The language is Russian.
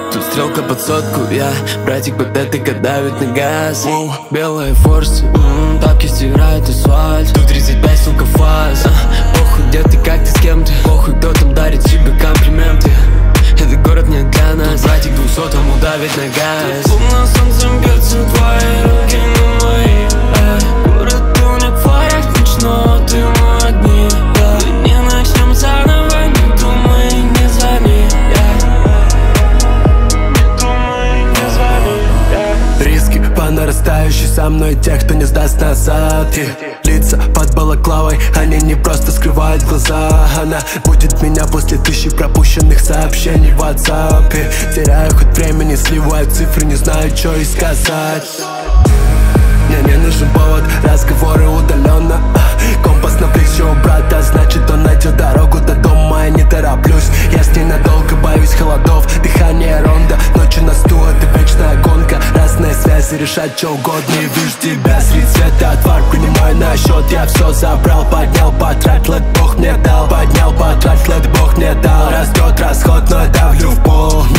Тут стрелка под сотку, я братик патетика давит на газ. Белые форсы, тапки стирают асфальт. Тут 35, сука, фаз. Похуй, где ты, как ты, с кем ты. Похуй, кто там дарит тебе комплименты. Этот город не для нас. Братик 200-му давит на газ. Луна солнцем бьется, твои руки на мои. Город полный фарах, ночного дыма одни. Мы не начнем заново, не думай, не звони. Риски по нарастающей, со мной тех, кто не сдаст назад. Лица под балаклавой, они не просто скрывают глаза. Она будет меня после 1000 пропущенных сообщений в WhatsApp. Теряю хоть времени, сливаю цифры, не знаю, что и сказать. Мне не нужен повод, разговоры удаленно. Компас на плече у брата, значит он найдет дорогу до дома. Я не тороплюсь, я с ней надолго, боюсь холодов. Дыхание ронда, ночью на стул, это вечная гонка. Разные связи решать что угодно. Не вижу тебя среди света, отвар принимаю на счет. Я все забрал, поднял, потратил, это Бог мне дал. Поднял, потратил, это Бог мне дал. Растет расход, но я давлю в пол.